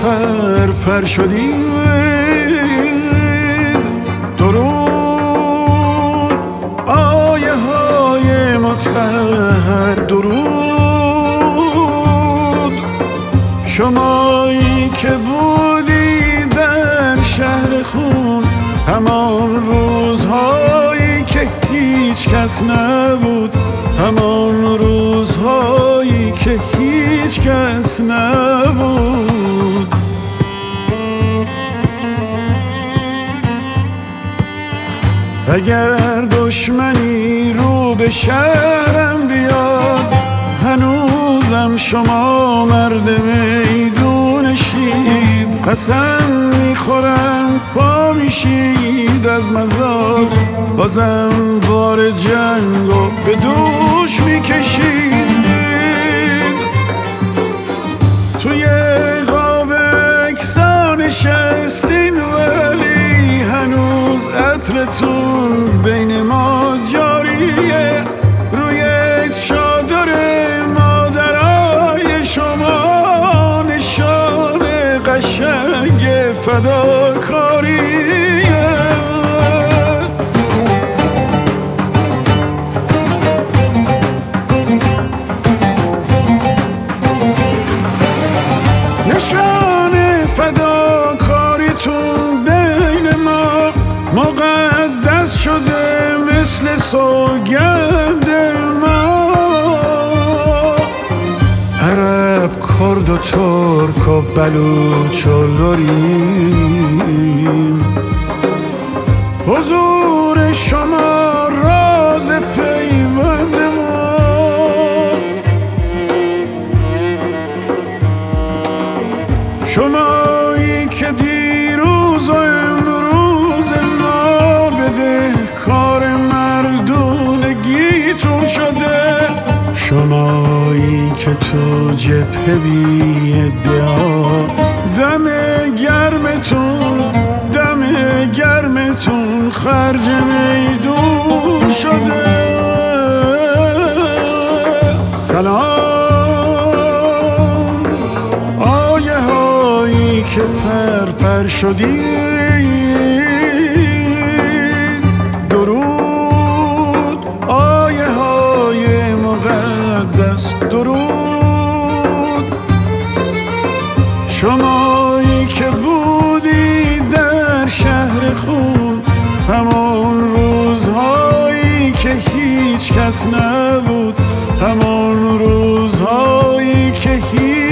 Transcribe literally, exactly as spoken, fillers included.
پر پر شدید. درود آیه های مطهر، درود شمایی که بودی در شهر خون، همان روزهایی که هیچ کس نبود، همان روزهایی که هیچ کس نبود. اگر دشمنی رو به شهرم بیاد، هنوزم شما مرد میدونشید. قسم میخورم پا میشید از مزار، بازم بار جنگو به دوش میکشید. توی قاب اکسا نشستین ولی هنوز عطرتون بین ما جاریه. روی چادر مادرای شما نشان قشنگ فداکاریه. نشان فداکاریتون بین ما مقدس شده مثل سوگند ما. عرب، کرد و ترک و بلوچ و لوریم، حضور شما راز پیوند ما. شمایی که دیروز و امروز ما بده کار مردونگیتون شده. شمایی که تو جبهه بی ادعا، دم گرمتون دم گرمتون خرج میدون شده. سلام آیه هایی که پر پر شدید. درود آیه های مقدس، درود شمایی که بودی در شهر خون، همان روزهایی که هیچ کس نبود، همان روزهایی که هیچ